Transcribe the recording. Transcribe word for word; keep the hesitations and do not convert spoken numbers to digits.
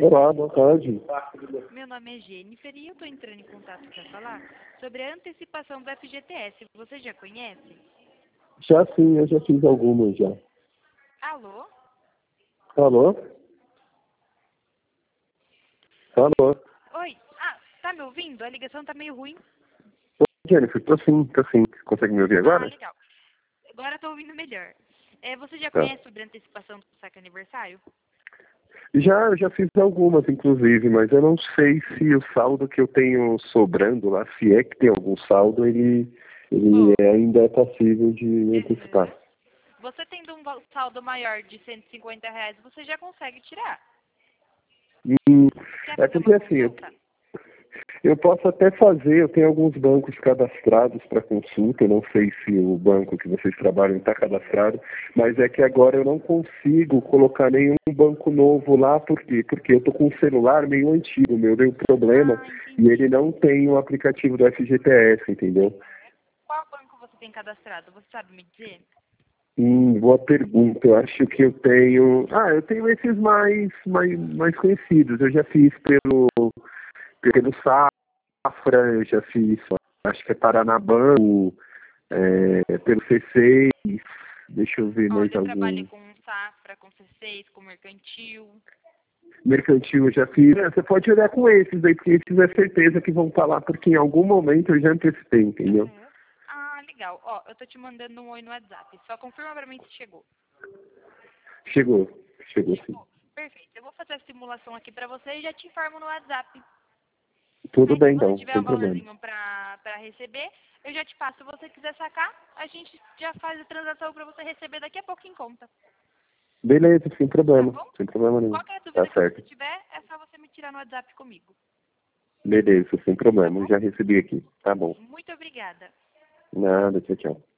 Olá, boa tarde. Meu nome é Jennifer e eu estou entrando em contato para falar sobre a antecipação do F G T S. Você já conhece? Já sim, eu já fiz algumas já. Alô? Alô? Alô? Oi? Ah, tá me ouvindo? A ligação tá meio ruim. Oi, Jennifer, tô sim, tô sim. Consegue me ouvir Ah, agora? legal. Agora estou ouvindo melhor. É, você já Tá. conhece sobre a antecipação do saque aniversário? Já, eu já fiz algumas, inclusive, mas eu não sei se o saldo que eu tenho sobrando lá, se é que tem algum saldo, ele, ele Oh, é- ainda é passível de antecipar. uhum. Você tendo um val- saldo maior de cento e cinquenta reais, você já consegue tirar. Hum, Quer é fazer porque uma assim, eu, consulta? eu posso até fazer, eu tenho alguns bancos cadastrados para consulta, eu não sei se o banco que vocês trabalham está cadastrado, mas é que agora eu não consigo colocar nenhum banco novo lá, por quê? Porque eu estou com um celular meio antigo, meu deu problema, Ah, e entendi. ele não tem o aplicativo do F G T S, entendeu? Qual banco você tem cadastrado? Você sabe me dizer? Hum, boa pergunta. Eu acho que eu tenho. Ah, eu tenho esses mais, mais, mais conhecidos. Eu já fiz pelo, pelo Safra, eu já fiz, acho que é Paranabanco, é, pelo C seis, deixa eu ver Ó, mais já trabalhei algum. com Safra, com C seis, com Mercantil. Mercantil eu já fiz. É, você pode olhar com esses aí, porque esses é certeza que vão estar lá, porque em algum momento eu já antecipei, entendeu? Uhum. Ah, legal. Ó, eu tô te mandando um oi no WhatsApp. Só confirma pra mim se chegou. Chegou, chegou sim. Chegou? Perfeito. Eu vou fazer a simulação aqui pra você e já te informo no WhatsApp. Tudo Aí se bem você então, tiver sem um problema. valorzinho pra, pra receber, eu já te passo. Se você quiser sacar, a gente já faz a transação pra você receber daqui a pouco em conta. Beleza, sem Tá problema, bom? sem problema nenhum. Qualquer Tá dúvida que você certo. tiver, é só você me tirar no WhatsApp comigo. Beleza, sem Tá problema. Eu bom? já recebi aqui. Tá bom. Muito obrigada. Nada, tchau, tchau.